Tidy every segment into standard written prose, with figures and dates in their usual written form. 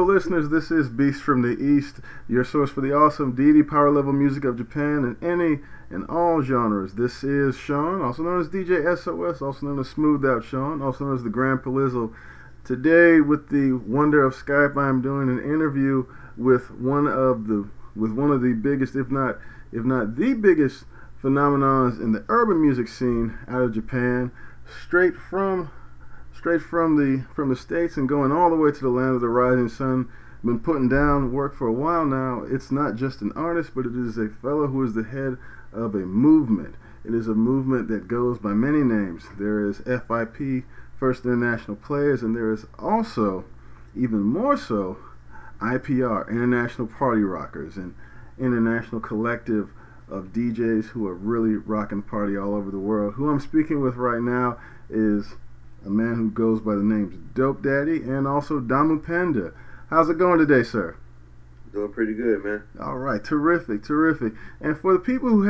listeners, this is Beast from the East, your source for the awesome DD power level music of Japan in any and all genres. This is Sean, also known as DJ SOS, also known as Smooth Out Sean, also known as the Grand Palizzle. Today, with the wonder of Skype, I am doing an interview with one of the biggest, if not the biggest, phenomenons in the urban music scene out of Japan, straight from the States and going all the way to the land of the rising sun. Been putting down work for a while now. It's not just an artist, but it is a fellow who is the head of a movement. It is a movement that goes by many names. There is FIP, First International Players, and there is also, even more so, IPR, International Party Rockers, an international collective of DJs who are really rocking party all over the world. Who I'm speaking with right now is a man who goes by the names Dope Daddy and also Damu Panda. How's it going today, sir? Doing pretty good, man. All right, terrific. And for the people who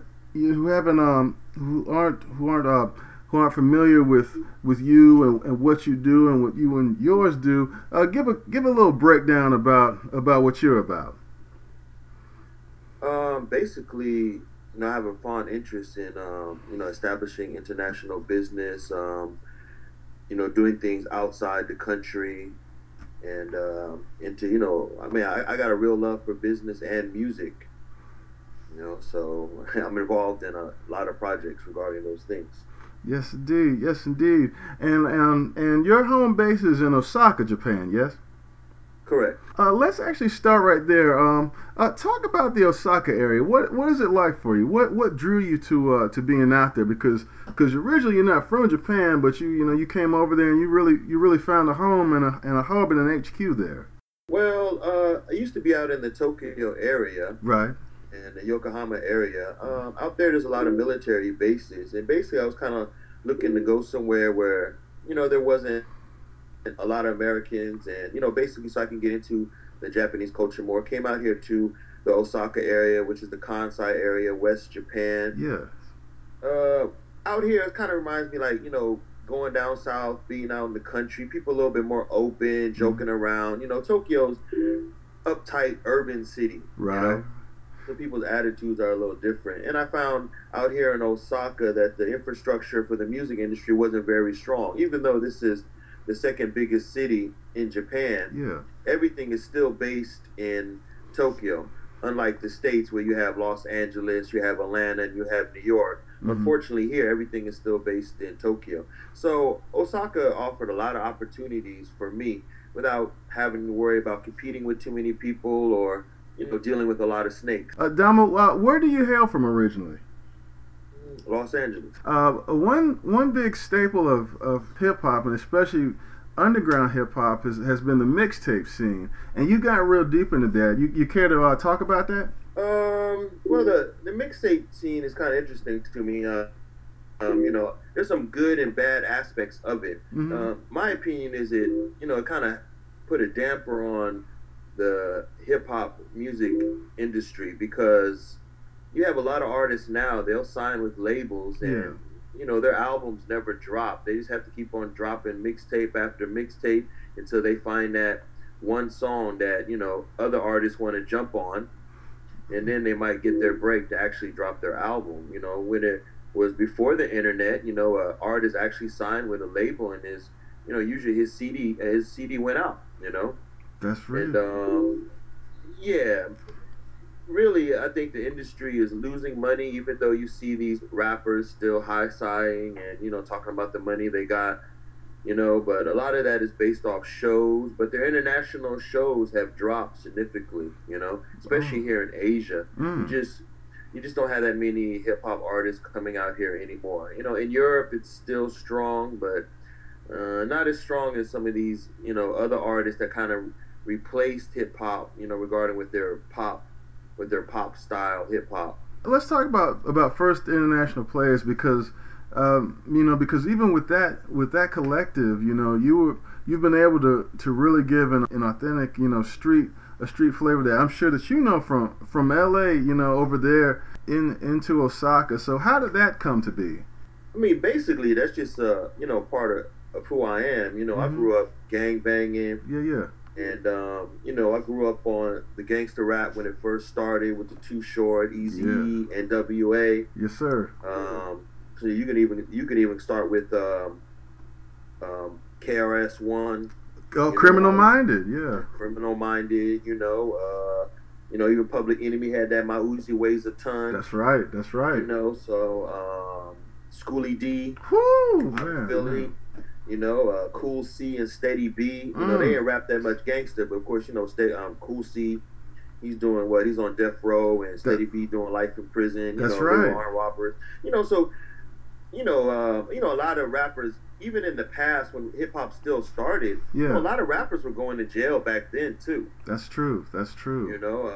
aren't familiar with you and what you do and what you and yours do, give a little breakdown about what you're about. Basically, I have a fond interest in establishing international business. Doing things outside the country, and I got a real love for business and music, so I'm involved in a lot of projects regarding those things. Yes, indeed. And your home base is in Osaka, Japan, yes? Correct. Let's actually start right there. Talk about the Osaka area. What is it like for you? What drew you to being out there? Because originally you're not from Japan, but you came over there and you really found a home and a hub and an HQ there. Well, I used to be out in the Tokyo area, right, and the Yokohama area. Out there's a lot of military bases, and basically I was kind of looking to go somewhere where there wasn't a lot of Americans, and basically so I can get into the Japanese culture more. Came out here to the Osaka area, which is the Kansai area, West Japan. Yeah. Out here it kind of reminds me like going down south, being out in the country. People a little bit more open, joking around. Tokyo's uptight urban city. Right. So people's attitudes are a little different. And I found out here in Osaka that the infrastructure for the music industry wasn't very strong, even though this is the second biggest city in Japan. Yeah. Everything is still based in Tokyo, unlike the States where you have Los Angeles, you have Atlanta, and you have New York. Mm-hmm. Unfortunately, here everything is still based in Tokyo. So Osaka offered a lot of opportunities for me without having to worry about competing with too many people or dealing with a lot of snakes. Damu, where do you hail from originally? Los Angeles. One big staple of hip hop, and especially underground hip hop, has been the mixtape scene, and you got real deep into that. You care to talk about that? Well, the mixtape scene is kind of interesting to me. There's some good and bad aspects of it. Mm-hmm. My opinion is it kind of put a damper on the hip hop music industry because you have a lot of artists now, they'll sign with labels and, their albums never drop. They just have to keep on dropping mixtape after mixtape until they find that one song that, other artists want to jump on. And then they might get their break to actually drop their album. When it was before the internet, an artist actually signed with a label and usually his CD went out, That's right. And, really, I think the industry is losing money, even though you see these rappers still high-sighing and, talking about the money they got, but a lot of that is based off shows, but their international shows have dropped significantly, especially here in Asia. You just don't have that many hip-hop artists coming out here anymore. In Europe, it's still strong, but not as strong as some of these, other artists that kind of replaced hip-hop, regarding with their pop style hip hop. Let's talk about First International Players because even with that collective, you've been able to really give an authentic, street flavor that I'm sure that from LA, over there into Osaka. So how did that come to be? I mean, basically that's just part of who I am. I grew up gang banging. Yeah. And you know, I grew up on the gangster rap when it first started with the Too Short, Yeah. Eazy-E, NWA. Yes, sir. So you could even start with KRS One. Oh, You know, Criminal Minded. Yeah. Criminal Minded. Even Public Enemy had that. My Uzi weighs a ton. That's right. That's You right. know, so Schoolie D Whoo, out of man, Philly. man. Cool C and Steady B. They Mm, ain't rap that much gangster, but of course, Cool C, he's doing what? He's on death row, and that, Steady B doing life in prison. that's They were right. armed robbers. So a lot of rappers, even in the past when hip hop still started, a Yeah, lot of rappers were going to jail back then too. that's true. That's You true. know,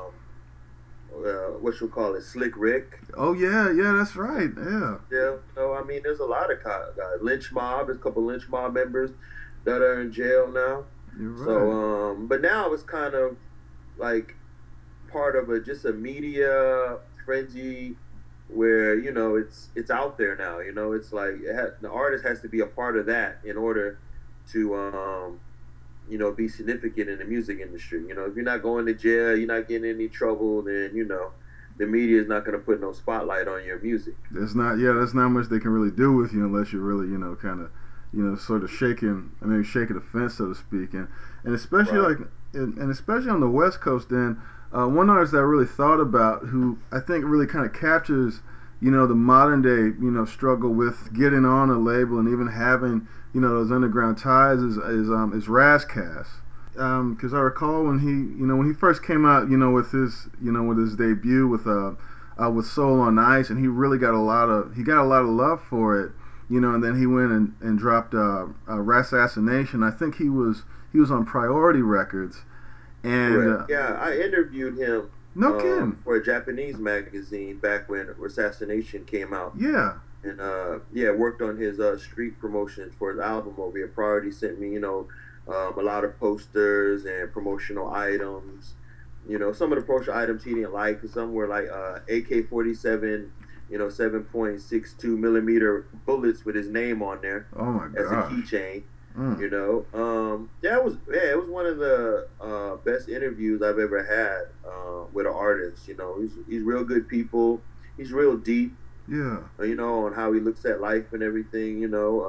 what you call it, Slick Rick. Oh yeah, yeah, that's right. Yeah, Yeah, I mean, there's a lot of guys. Lynch Mob. There's a couple Lynch Mob members that are in jail now. you're right. So, but now it's kind of like part of just a media frenzy where it's out there now. It's like the artist has to be a part of that in order to be significant in the music industry. If you're not going to jail, you're not getting in any trouble, then the media is not going to put no spotlight on your music. There's not, yeah, there's not much they can really do with you unless you're really, kind of, sort of shaking, I mean, shaking the fence, so to speak, and especially Right. and especially on the West Coast. Then one artist that I really thought about, who I think really kind of captures, the modern day, struggle with getting on a label and even having, those underground ties is Razcast. Because I recall when he first came out, with his debut with Soul on Ice, and he really got a lot of love for it, and then he went and dropped Rassassination. I think he was on Priority Records, and Correct. Yeah, I interviewed him no kidding, for a Japanese magazine back when Assassination came out, yeah, and worked on his street promotions for his album over here. Priority sent me, a lot of posters and promotional items. Some of the promotional items he didn't like, 'cause some were like AK-47, 7.62 millimeter bullets with his name on there oh my as a gosh, keychain. mm. It was one of the best interviews I've ever had with an artist. He's real good people. He's real deep. Yeah, On how he looks at life and everything.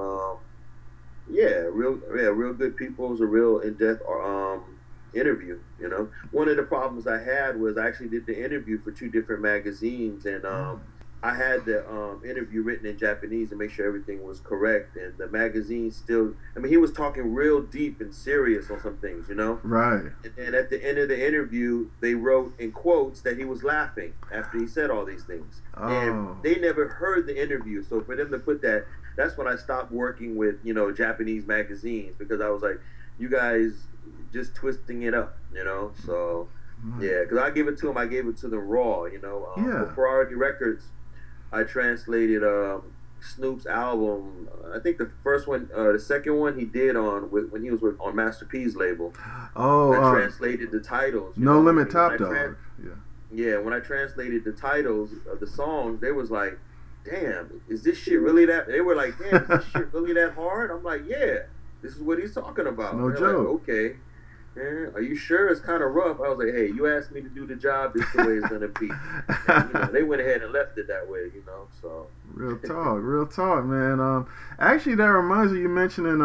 Real good people. It was a real in-depth interview. One of the problems I had was I actually did the interview for two different magazines, and I had the interview written in Japanese to make sure everything was correct. And the magazine still, I mean, he was talking real deep and serious on some things, right, And then at the end of the interview, they wrote in quotes that he was laughing after he said all these things. And oh, they never heard the interview. So for them to put that, that's when I stopped working with, Japanese magazines, because I was like, you guys just twisting it up, So, yeah, because I gave it to them raw, yeah, For Priority Records, I translated Snoop's album. I think the second one he did when he was on Master P's label. oh, I translated the titles. No Limit and Top Dog, yeah. Yeah, when I translated the titles of the songs, they was like, "Damn, is this shit really that?" They were like, "Damn, is this shit really that hard?" I'm like, "Yeah, this is what he's talking about." No They're joke. like, okay. Are you sure? It's kind of rough. I was like, hey, you asked me to do the job. This is the way it's gonna be. And, they went ahead and left it that way. So Real talk, man. Actually, that reminds me, you mentioning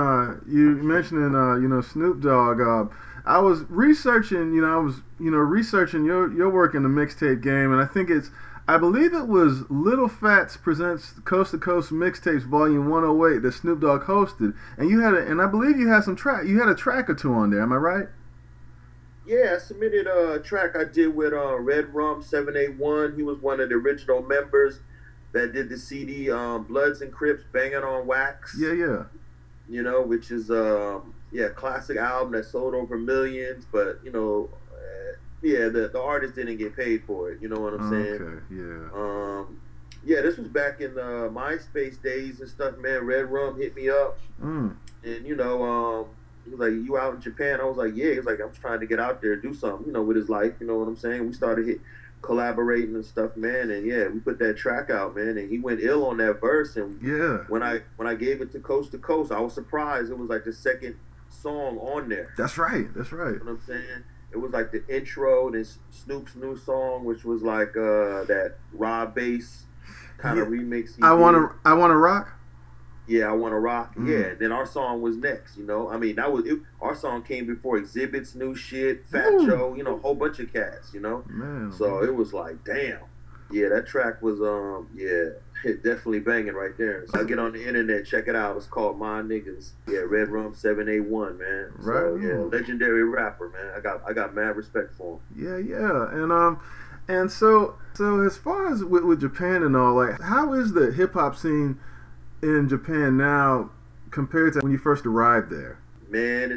Snoop Dogg. I was researching, researching your work in the mixtape game, and I believe it was Little Fats presents Coast to Coast Mixtapes Volume 108 that Snoop Dogg hosted, and I believe you had a track or two on there. Am I right? yeah, I submitted a track I did with Red Rum 781. He was one of the original members that did the CD Bloods and Crips Banging on Wax. Yeah. Which is classic album that sold over millions, but the artist didn't get paid for it. You know what I'm saying? Okay, yeah. This was back in the MySpace days and stuff, man. Red Rum hit me up, Mm. and he was like, "You out in Japan?" I was like, "Yeah." He was like, "I'm trying to get out there, do something, with his life." You know what I'm saying? We started collaborating and stuff, man, and yeah, we put that track out, man, and he went ill on that verse. And Yeah. when I gave it to Coast, I was surprised. It was like the second song on there. That's right. That's right. You know what I'm saying? It was like the intro, then Snoop's new song, which was like that Rob Bass kind of remix. I wanna rock. Yeah, I Wanna Rock. Yeah, then our song was next. You know, I mean, that was it. Our song came before Exhibit's new shit, Fat Joe. You know, a whole bunch of cats. You know, so it was like, damn. Yeah, that track was definitely banging right there. So I get on the internet, check it out. It's called My Niggas. Yeah, Red Rum 781, man. Right. So, yeah, legendary rapper, man. I got mad respect for him. Yeah. And so as far as with Japan and all, like, how is the hip hop scene in Japan now compared to when you first arrived there? Man,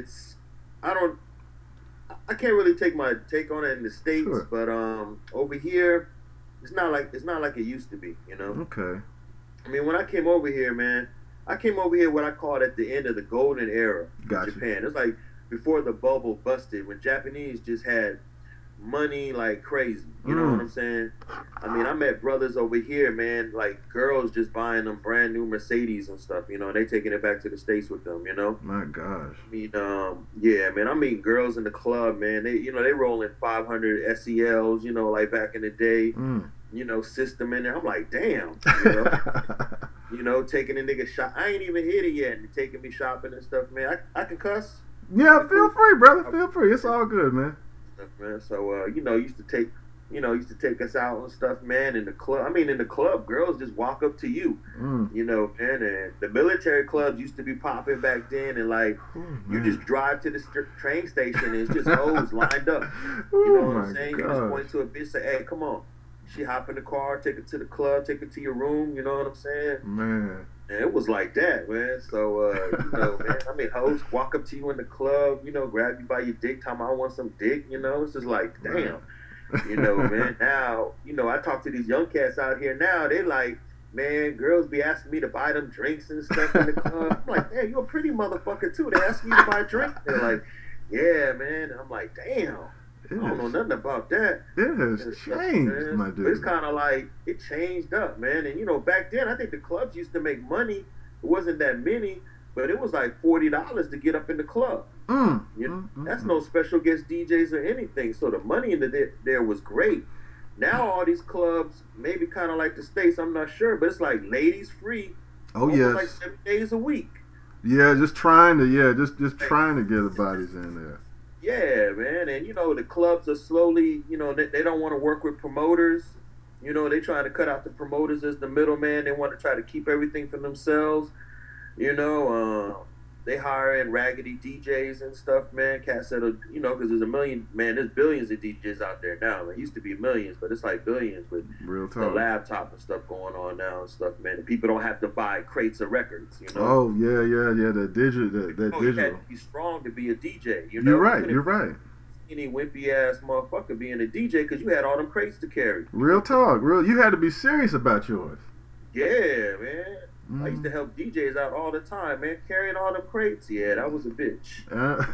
I can't really take my take on it in the States, but over here, it's not like it used to be, you know. Okay. I mean, when I came over here, man, I came over here what I called at the end of the golden era of Japan. It's like before the bubble busted, when Japanese just had money like crazy. You know what I'm saying? I mean, I met brothers over here, man, like girls just buying them brand new Mercedes and stuff, you know, and they taking it back to the States with them, you know? My gosh. I mean, yeah, man, I meet girls in the club, man. They, you know, they rolling 500 SELs, you know, like back in the day, you know, system in there. I'm like, damn, you know? You know, taking a nigga shop. I ain't even hit it yet. And taking me shopping and stuff, man. I can cuss. Yeah, feel free, brother. Feel free. It's all good, man. Man. So you know, used to take us out and stuff, man. In the club, I mean, in the club, girls just walk up to you, you know, man. And the military clubs used to be popping back then, and like you just drive to the train station and it's just hoes lined up. You know what I'm saying? You just point to a bitch, say, "Hey, come on." She hop in the car, take it to the club, take it to your room. You know what I'm saying? Man. And it was like that, man. So, you know, man, I mean, hoes walk up to you in the club, you know, grab you by your dick, tell me I want some dick, you know. It's just like, damn. You know, man, now, you know, I talk to these young cats out here now, they like, man, girls be asking me to buy them drinks and stuff in the club. I'm like, damn, you a pretty motherfucker, too. They ask me to buy drinks. They're like, yeah, man. And I'm like, damn. I don't know nothing about that. It has changed, my dude. But it's kind of like, it changed up, man. And, you know, back then, I think the clubs used to make money. It wasn't that many, but it was like $40 to get up in the club. You know, that's no special guest DJs or anything. So the money in there was great. Now all these clubs, maybe kind of like the States, I'm not sure, but it's like ladies free. Oh, yes. Like 7 days a week. Yeah, just trying to get the bodies in there. Yeah, man, and you know the clubs are slowly, you know, they don't want to work with promoters. You know, they trying to cut out the promoters as the middleman. They want to try to keep everything for themselves. You know, they hire in raggedy DJs and stuff, man. Cats that are, you know, because there's billions of DJs out there now. It used to be millions, but it's like billions with real talk. The laptop and stuff going on now and stuff, man. And people don't have to buy crates of records, you know. Oh yeah, that digital. You had to be strong to be a DJ, you know. You're right. Any wimpy ass motherfucker being a DJ because you had all them crates to carry. Real talk, you had to be serious about yours. Yeah, man. I used to help DJs out all the time, man. Carrying all them crates, yeah, that was a bitch.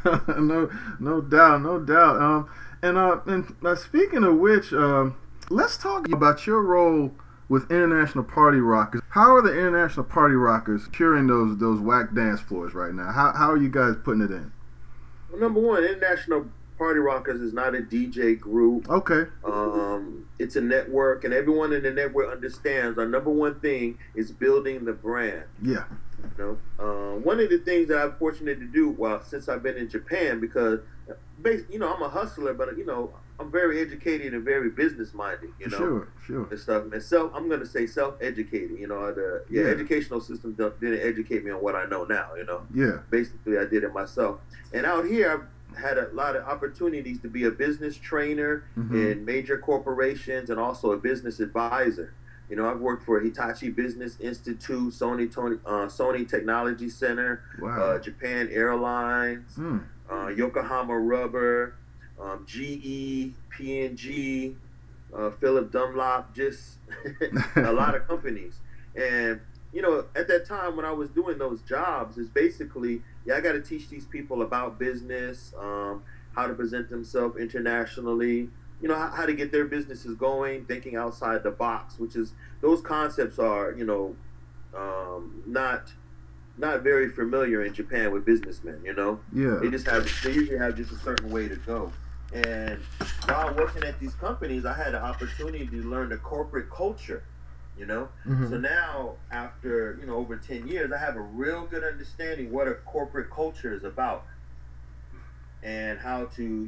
No doubt. And speaking of which, let's talk about your role with International Party Rockers. How are the International Party Rockers curing those whack dance floors right now? How are you guys putting it in? Well, number one, International Party Rockers is not a DJ group. Okay. It's a network, and everyone in the network understands our number one thing is building the brand. Yeah. You know, one of the things that I'm fortunate to do, since I've been in Japan, because, you know, I'm a hustler, but you know, I'm very educated and very business minded. You know, sure. And stuff. And I'm gonna say self-educated. You know, the educational system didn't educate me on what I know now. You know. Yeah. Basically, I did it myself. And out here, had a lot of opportunities to be a business trainer in major corporations and also a business advisor. You know, I've worked for Hitachi Business Institute, Sony Technology Center, Japan Airlines, Yokohama Rubber, GE, P&G, Philip Dunlop, just a lot of companies. And you know, at that time when I was doing those jobs, is basically, I got to teach these people about business, how to present themselves internationally, you know, how to get their businesses going, thinking outside the box, which is, those concepts are, you know, not not very familiar in Japan with businessmen. You know, Yeah. they usually have just a certain way to go. And while working at these companies, I had an opportunity to learn the corporate culture. You know, so Mm-hmm. now after over 10 years, I have a real good understanding what a corporate culture is about and how to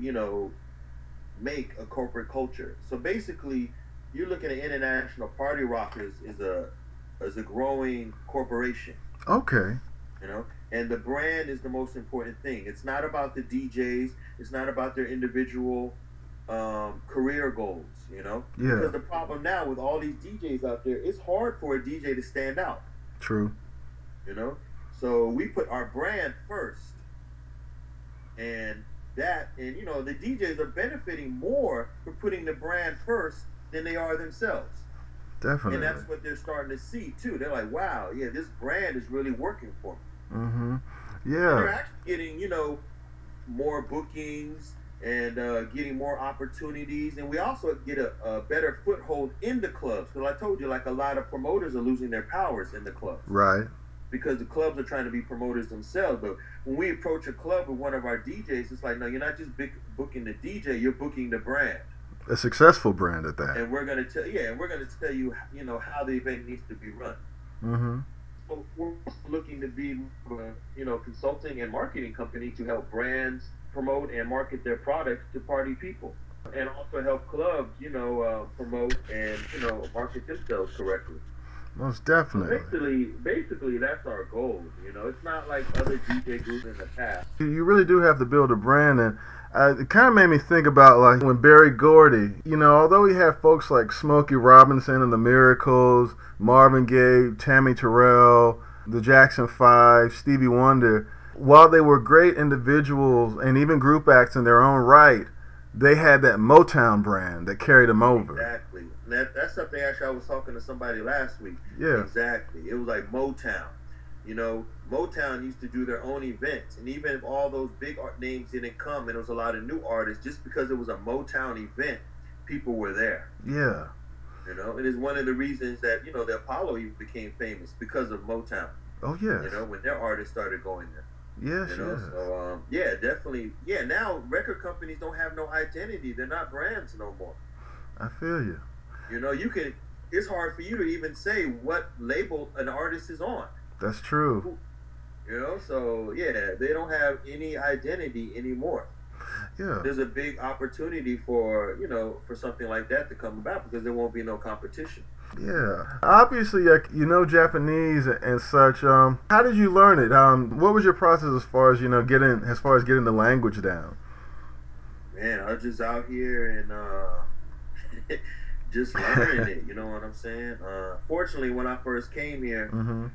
make a corporate culture. So basically, you're looking at International Party Rock as a growing corporation, Okay. and the brand is the most important thing. It's not about the DJs. It's not about their individual career goals. Yeah. Because the problem now with all these DJs out there, it's hard for a DJ to stand out. True. You know, so we put our brand first, and the DJs are benefiting more for putting the brand first than they are themselves. Definitely. And that's what they're starting to see too. They're like, wow, yeah, this brand is really working for me. Mm-hmm. And they're Yeah. actually getting more bookings and getting more opportunities, and we also get a better foothold in the clubs, because I told you, like, a lot of promoters are losing their powers in the clubs Right. because the clubs are trying to be promoters themselves. But when we approach a club with one of our DJs, it's like, no, you're not just booking the DJ, you're booking the brand. A successful brand at that. And we're gonna tell you, how the event needs to be run. Mm-hmm. So we're looking to be, consulting and marketing company to help brands promote and market their products to party people, and also help clubs, promote and market themselves correctly. Most So definitely. basically, that's our goal. It's not like other DJ groups in the past. You really do have to build a brand, and it kind of made me think about, like, when Berry Gordy, although he had folks like Smokey Robinson and the Miracles, Marvin Gaye, Tammy Terrell, the Jackson 5, Stevie Wonder, while they were great individuals and even group acts in their own right, they had that Motown brand that carried them over. Exactly. That's something actually I was talking to somebody last week. Yeah. Exactly. It was like Motown. Motown used to do their own events, and even if all those big names didn't come, and there was a lot of new artists, just because it was a Motown event, people were there. Yeah. It is one of the reasons that the Apollo even became famous, because of Motown. Oh, yes. When their artists started going there. Yes, yes. So yeah, definitely. Yeah, now record companies don't have no identity. They're not brands no more. I feel you. It's hard for you to even say what label an artist is on. That's true. So yeah, they don't have any identity anymore. Yeah. There's a big opportunity for something like that to come about, because there won't be no competition. Yeah. Obviously, Japanese and such. How did you learn it? What was your process as far as getting the language down? Man, I was just out here and just learning it. You know what I'm saying? Fortunately, when I first came here, Mm-hmm.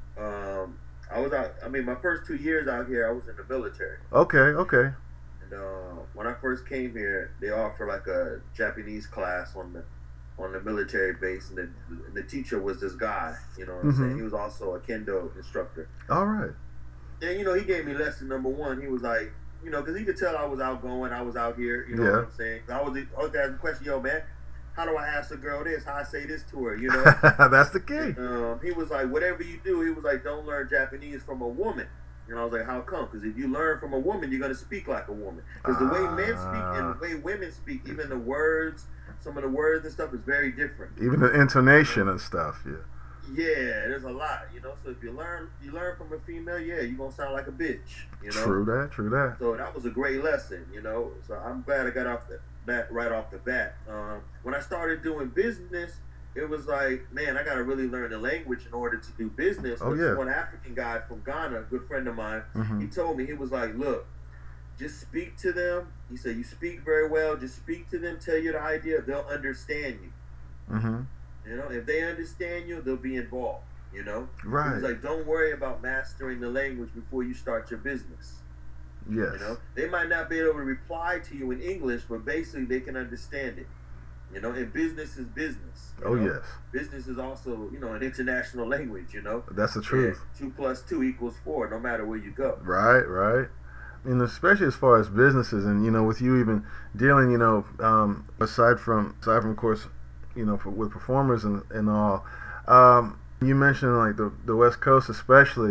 I was out. I mean, my first 2 years out here, I was in the military. Okay. Okay. And when I first came here, they offered like a Japanese class on the military base, and the teacher was this guy. You know what I'm saying? He was also a kendo instructor. All right. And he gave me lesson number one. He was like, because he could tell I was outgoing, I was out here. You know what I'm saying? I was asking the question, yo, man, how do I ask a girl this? How I say this to her? That's the key. He was like, whatever you do, he was like, don't learn Japanese from a woman. And I was like, how come? Because if you learn from a woman, you're going to speak like a woman. Because the way men speak and the way women speak, even the words, some of the words and stuff is very different. Even the intonation and stuff, yeah. Yeah, there's a lot, So if you learn from a female, yeah, you're going to sound like a bitch, True that. So that was a great lesson, So I'm glad I got that right off the bat. When I started doing business, it was like, man, I got to really learn the language in order to do business. Oh, yeah. One African guy from Ghana, a good friend of mine, he told me, he was like, look, just speak to them. He said, you speak very well. Just speak to them, tell you the idea. They'll understand you. Mm-hmm. If they understand you, they'll be involved, Right. He was like, don't worry about mastering the language before you start your business. Yes. They might not be able to reply to you in English, but basically they can understand it. And business is business. Oh, yes. Business is also, an international language, That's the truth. 2 + 2 = 4, no matter where you go. Right. And especially as far as businesses, and with you even dealing, aside from of course, with performers and all, you mentioned like the West Coast especially.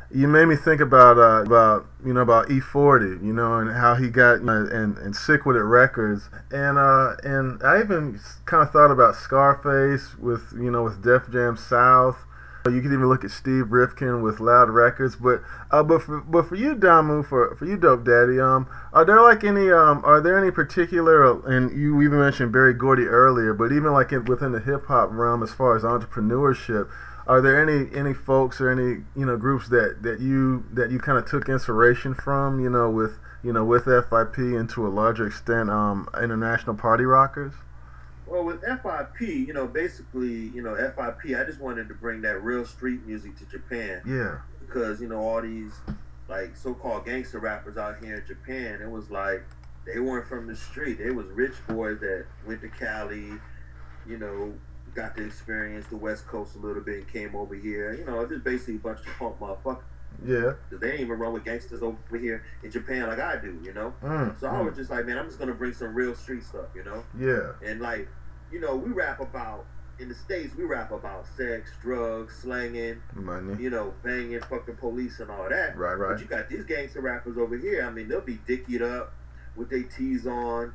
you made me think about E40, and how he got and Sick With It Records, and I even kind of thought about Scarface with Def Jam South. You could even look at Steve Rifkin with Loud Records, but for you, Damu, for you, Dope Daddy, are there any particular, and you even mentioned Berry Gordy earlier, but even like within the hip hop realm as far as entrepreneurship, are there any folks or any groups that you kind of took inspiration from, with FIP and to a larger extent international party rockers? Well, with FIP, basically, FIP, I just wanted to bring that real street music to Japan. Yeah. Because, all these, like, so-called gangster rappers out here in Japan, it was like, they weren't from the street. They was rich boys that went to Cali, got to experience the West Coast a little bit and came over here. Just basically a bunch of punk motherfuckers. Yeah. Because they ain't even run with gangsters over here in Japan like I do, So I was just like, man, I'm just going to bring some real street stuff, Yeah. And like, we rap about, in the States, we rap about sex, drugs, slanging, money, banging, fucking police and all that. Right. But you got these gangster rappers over here, I mean, they'll be dickied up with their tees on,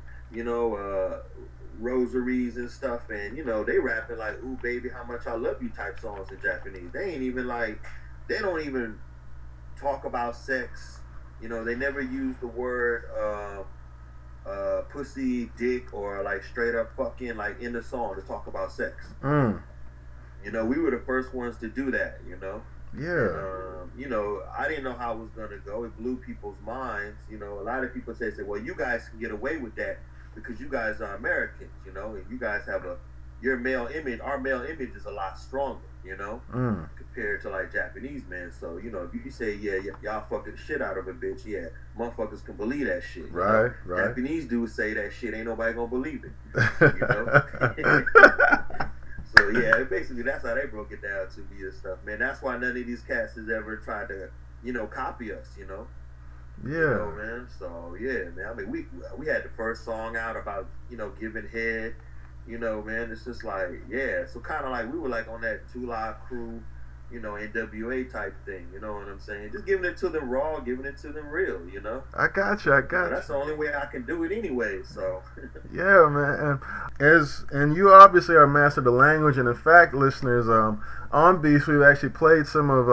rosaries and stuff, and, they rapping like, ooh, baby, how much I love you type songs in Japanese. They ain't even like, they don't even talk about sex. They never use the word pussy, dick, or like straight up fucking like in the song to talk about sex. We were the first ones to do that. Yeah. And, I didn't know how it was gonna go. It blew people's minds. A lot of people say, well, you guys can get away with that because you guys are Americans. And you guys have your male image. Our male image is a lot stronger. Compared to like Japanese men. So, if you say, yeah, y'all fucking the shit out of a bitch, yeah, motherfuckers can believe that shit. Right. Japanese dudes say that shit, ain't nobody gonna believe it. So yeah, basically that's how they broke it down to me and stuff, man. That's why none of these cats has ever tried to, copy us, Yeah. Man. So yeah, man. I mean, we had the first song out about, giving head. Man, it's just like, yeah. So kind of like we were like on that 2 Live Crew, NWA type thing. You know what I'm saying? Just giving it to them raw, giving it to them real. I got you. That's the only way I can do it anyway. So. Yeah, man. And you obviously are a master of the language. And in fact, listeners, on Beast, we've actually played some of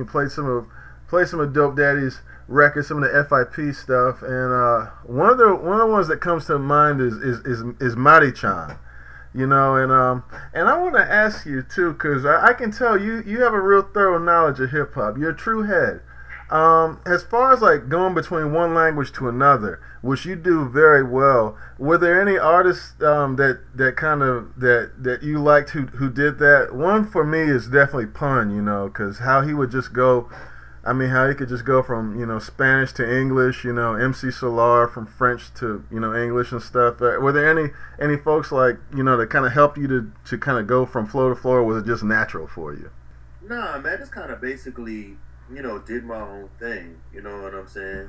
Dope Daddy's records, some of the FIP stuff. And one of the ones that comes to mind is Mari-chan. And I want to ask you too, because I can tell you have a real thorough knowledge of hip hop. You're a true head. As far as like going between one language to another, which you do very well, were there any artists that you liked who did that? One for me is definitely Pun, because how he would just go. I mean, how he could just go from, Spanish to English, MC Solar from French to, English and stuff. Were there any folks like, that kind of helped you to kind of go from flow to flow, or was it just natural for you? Nah, man, just kind of basically, did my own thing. You know what I'm saying?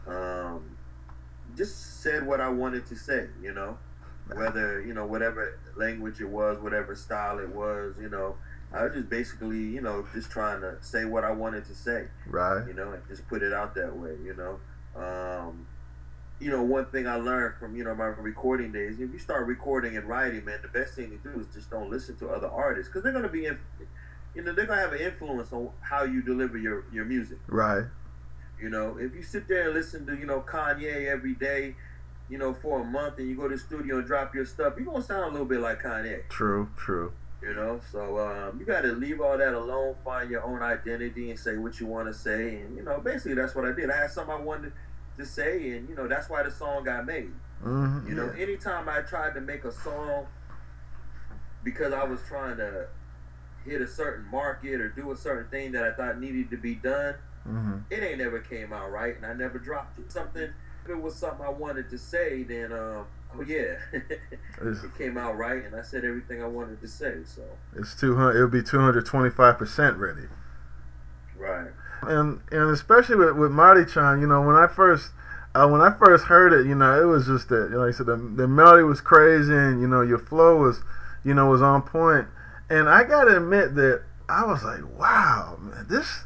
Just said what I wanted to say, whether, whatever language it was, whatever style it was, I was just basically, just trying to say what I wanted to say. Right. And just put it out that way, one thing I learned from, my recording days, if you start recording and writing, man, the best thing to do is just don't listen to other artists. Because they're going to be, they're going to have an influence on how you deliver your music. Right. If you sit there and listen to, Kanye every day, for a month, and you go to the studio and drop your stuff, you're going to sound a little bit like Kanye. True. So you got to leave all that alone, find your own identity, and say what you want to say. And, basically that's what I did. I had something I wanted to say, and, that's why the song got made. Mm-hmm. Anytime I tried to make a song because I was trying to hit a certain market or do a certain thing that I thought needed to be done, it ain't never came out right, and I never dropped it. If it was something I wanted to say, then it came out right, and I said everything I wanted to say. So it's 200. It would be 225% ready. Right. And especially with Mari-chan, when I first heard it, it was just that, like I said, the melody was crazy, and your flow was, was on point. And I gotta admit that I was like, wow, man,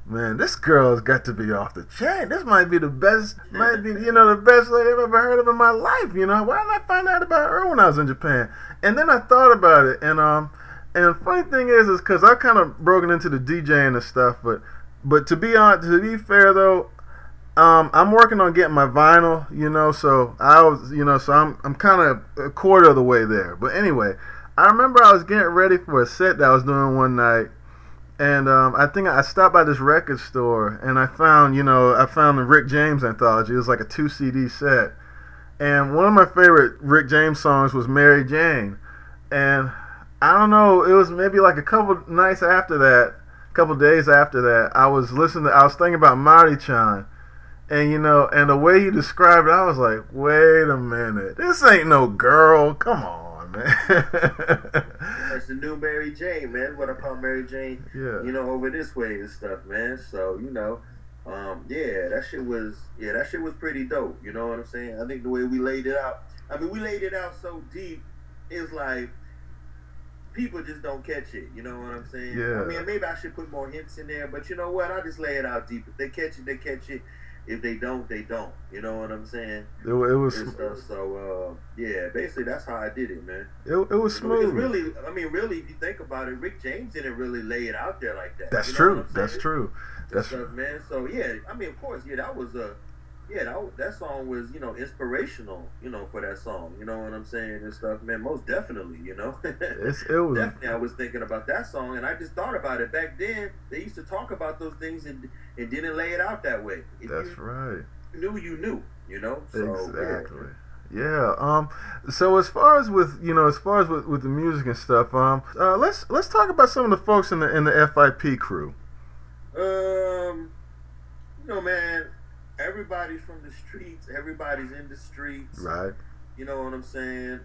man, this girl's got to be off the chain. This might be the best, might be, the best lady I've ever heard of in my life. Why didn't I find out about her when I was in Japan? And then I thought about it, and the funny thing is because I kind of broken into the DJing and stuff, but to be honest, to be fair though, I'm working on getting my vinyl, so I was, so I'm kind of a quarter of the way there. But anyway, I remember I was getting ready for a set that I was doing one night. And I think I stopped by this record store and I found the Rick James anthology. It was like a 2 CD set. And one of my favorite Rick James songs was Mary Jane. And I don't know, it was maybe like a couple days after that, I was thinking about Mari-chan. And and the way he described it, I was like, wait a minute. This ain't no girl. Come on. That's the new Mary Jane, man. What I call Mary Jane, over this way and stuff, man. So, that shit was pretty dope. You know what I'm saying? I think the way we laid it out, we laid it out so deep, it's like people just don't catch it. You know what I'm saying? Yeah. Maybe I should put more hints in there, but you know what? I just lay it out deep. If they catch it, they catch it. If they don't, they don't. You know what I'm saying? It was so basically that's how I did it, man. It was smooth. Really, if you think about it, Rick James didn't really lay it out there like that. That's true. That's true. That's stuff, man. So of course, that was that song was inspirational, for that song. You know what I'm saying and stuff, man. Most definitely, it was definitely. I was thinking about that song, and I just thought about it back then. They used to talk about those things and didn't lay it out that way. That's right. You knew. So, exactly. Yeah. So as far as with the music and stuff, let's talk about some of the folks in the FIP crew. Man. Everybody's from the streets. Everybody's in the streets. Right. You know what I'm saying?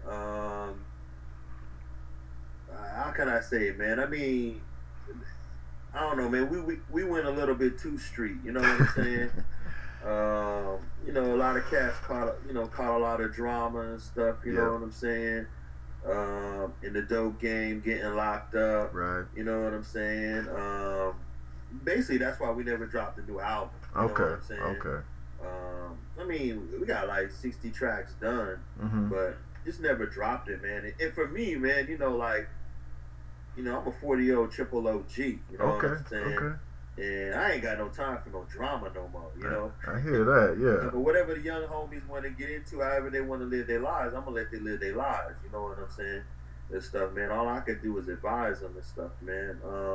How can I say it, man? I don't know, man. We went a little bit too street. You know what I'm saying? A lot of cats caught a lot of drama and stuff. You know what I'm saying? In the dope game, getting locked up. Right. You know what I'm saying? Basically, that's why we never dropped a new album. You know what I'm saying? Okay. We got like 60 tracks done, but just never dropped it, man. And for me, man, I'm a 40-year-old triple OG. You know what I'm saying? Okay. And I ain't got no time for no drama no more. You know. I hear that. Yeah. But whatever the young homies want to get into, however they want to live their lives, I'm gonna let them live their lives. You know what I'm saying? This stuff, man. All I could do is advise them and stuff, man.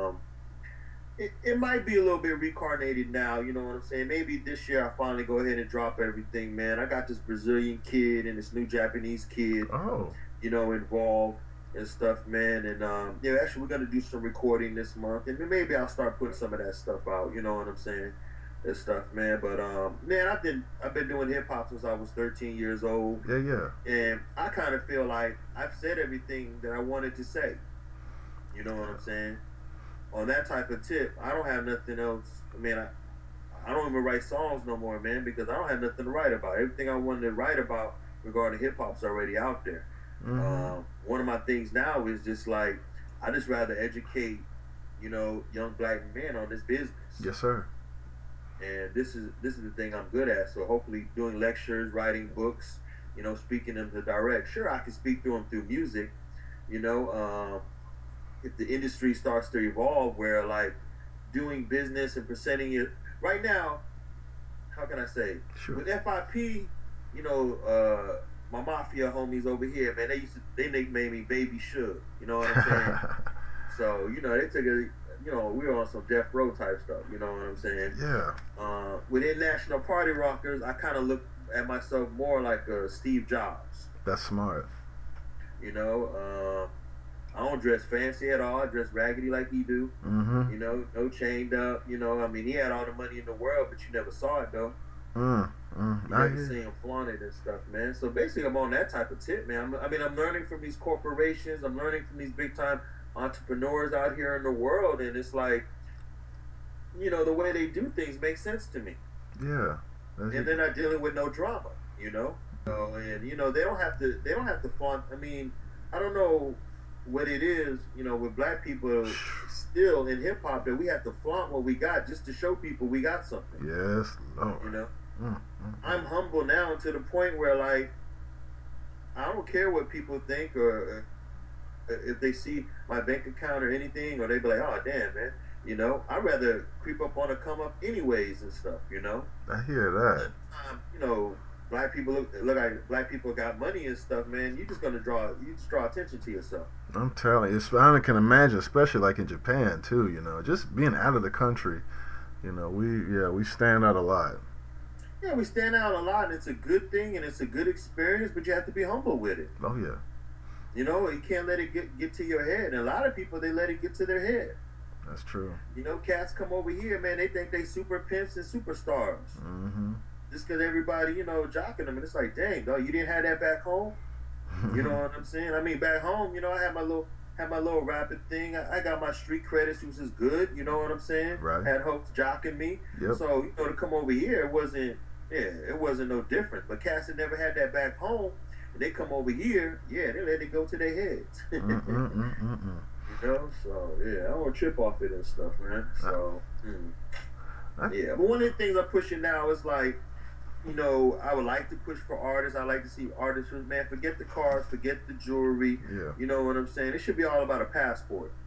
It might be a little bit reincarnated now, you know what I'm saying? Maybe this year I finally go ahead and drop everything, man. I got this Brazilian kid and this new Japanese kid, involved and stuff, man. And actually we're gonna do some recording this month, and maybe I'll start putting some of that stuff out. You know what I'm saying? This stuff, man. But man, I've been doing hip hop since I was 13 years old. Yeah. And I kind of feel like I've said everything that I wanted to say. You know what I'm saying? On that type of tip, I don't have nothing else. I don't even write songs no more, man, because I don't have nothing to write about. Everything I wanted to write about regarding hip hop's already out there. One of my things now is just like I just rather educate, young black men on this business. Yes, sir. And this is the thing I'm good at. So hopefully, doing lectures, writing books, speaking them to direct. Sure, I can speak to them through music, if the industry starts to evolve where like doing business and presenting it right now, how can I say? Sure. With FIP, my mafia homies over here, man, they nicknamed me Baby Suge. You know what I'm saying? So, they took it, we were on some death row type stuff, you know what I'm saying? Yeah. With International Party Rockers, I kind of look at myself more like Steve Jobs. That's smart. I don't dress fancy at all. I dress raggedy like he do. No chained up. He had all the money in the world, but you never saw it though. You never see him flaunt it and stuff, man. So basically, I'm on that type of tip, man. I'm learning from these corporations. I'm learning from these big time entrepreneurs out here in the world, and it's like, the way they do things makes sense to me. Yeah. And they're not dealing with no drama, So, and they don't have to flaunt. I don't know what it is, with black people still in hip hop that we have to flaunt what we got just to show people we got something. Yes, Lord. You know, Mm. I'm humble now to the point where like I don't care what people think or if they see my bank account or anything, or they be like, oh damn man, you know, I'd rather creep up on a come up anyways and stuff. You know, I hear that. you know, black people look like black people got money and stuff, man. You just draw attention to yourself. I'm telling you, I can imagine, especially like in Japan too. You know, just being out of the country. You know, we stand out a lot. Yeah, we stand out a lot, and it's a good thing, and it's a good experience. But you have to be humble with it. Oh yeah. You know, you can't let it get to your head. And a lot of people, they let it get to their head. That's true. You know, cats come over here, man. They think they super pimps and superstars. Mm-hmm. Just because everybody, you know, jocking them, and it's like, dang, dog, you didn't have that back home. You know what I'm saying? I mean, back home, you know, I had my little rapping thing. I got my street credits, which is good. You know what I'm saying? Right. Had hoes jocking me. Yep. So you know, to come over here, it wasn't no different. But cats that never had that back home, and they come over here, yeah, they let it go to their heads. You know, so yeah, I don't trip off it and stuff, man. So yeah, but one of the things I'm pushing now is like, you know, I would like to push for artists. I like to see artists, man, forget the cars, forget the jewelry. Yeah. You know what I'm saying? It should be all about a passport.